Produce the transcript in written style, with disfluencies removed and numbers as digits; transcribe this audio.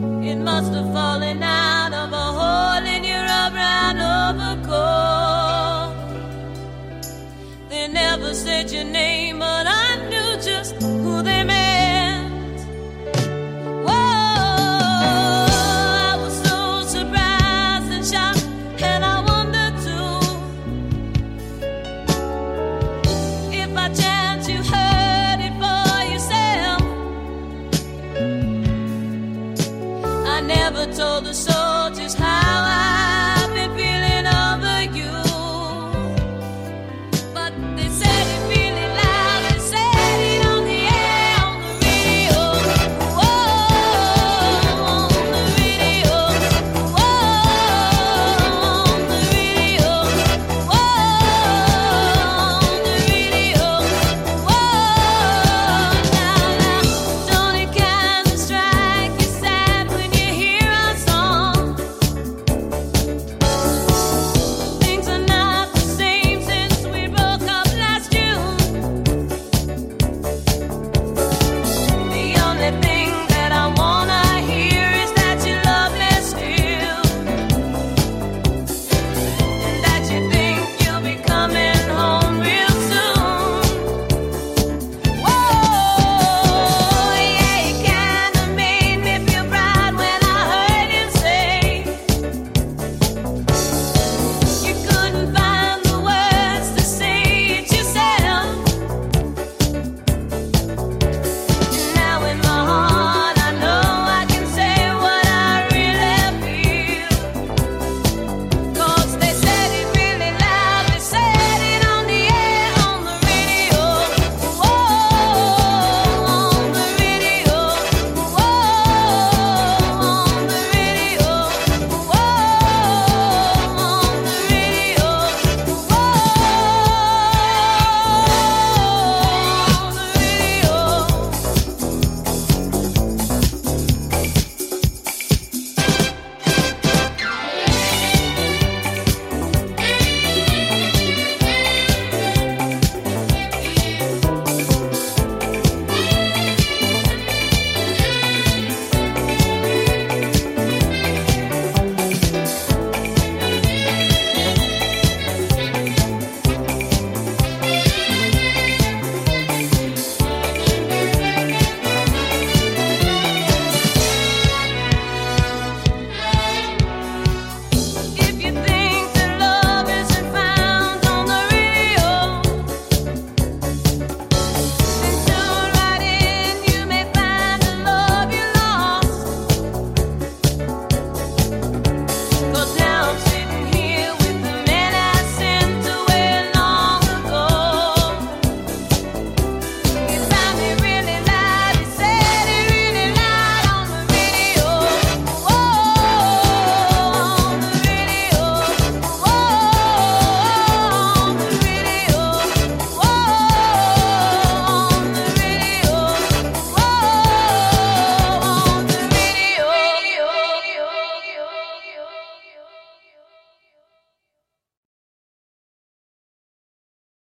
It must have fallen out of a hole in your brown overcoat. They never said your name, but I knew just who they meant. Whoa, I was so surprised and shocked, and I wondered too if by chance you heard it for yourself. I never told the soldiers how